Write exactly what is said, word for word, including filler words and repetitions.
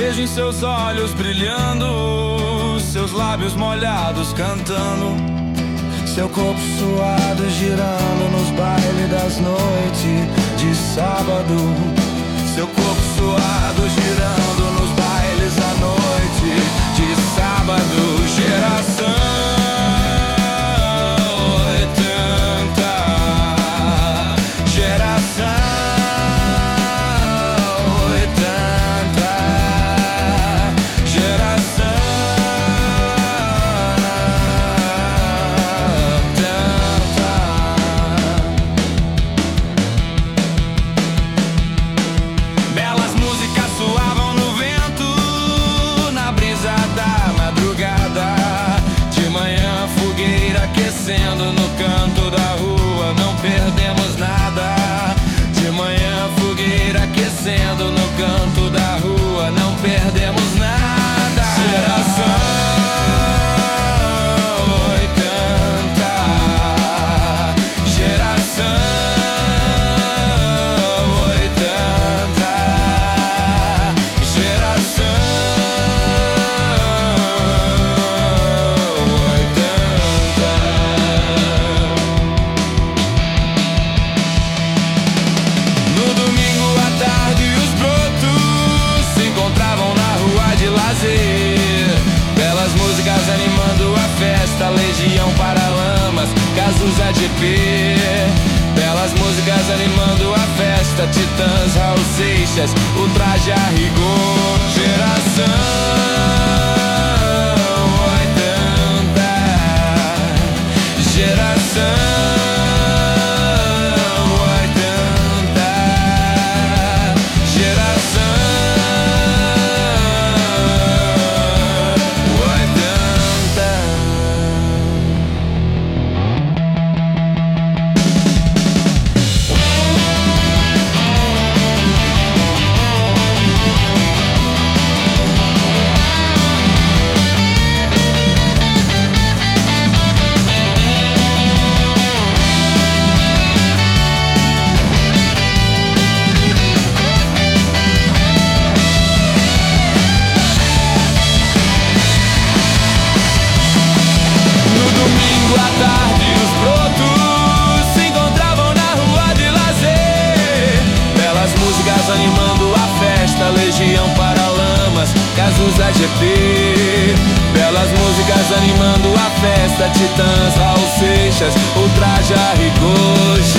vejo em seus olhos brilhando, seus lábios molhados cantando, seu corpo suado girando nos bailes das noites de sábado. Seu corpo suado girando nos bailes à noite de sábado. Geração oitenta, geração oitenta, geração oitenta. Belas músicas soavam no vento, na brisa da madrugada. De manhã fogueira aquecendo no canto da rua, não perdemos nada. De manhã fogueira aquecendo no canto da rua, não perdemos nada. Geração oitenta, geração oitenta, geração oitenta. No domingo à tarde os brotos se encontravam na rua de lazer. Belas músicas animando a festa, Legião, Paralamas, Cazuza, G P. Belas músicas animando a festa, Titãs, Raul Seixas, o Traje a Rigor. Geração oitenta, geração oitenta, geração oitenta. No domingo à tarde os brotos se encontravam na rua de lazer. Belas músicas animando a festa, Legião, Paralamas, Cazuza, G P. Belas músicas animando a festa, Titãs, Raul Seixas, o Traje a Rigor.